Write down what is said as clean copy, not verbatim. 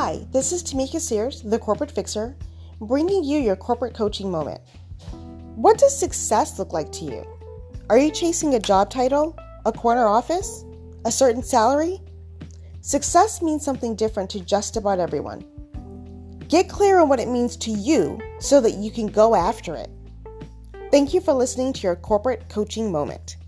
Hi, this is Tamika Sears, the Corporate Fixer, bringing you your corporate coaching moment. What does success look like to you? Are you chasing a job title, a corner office, a certain salary? Success means something different to just about everyone. Get clear on what it means to you so that you can go after it. Thank you for listening to your corporate coaching moment.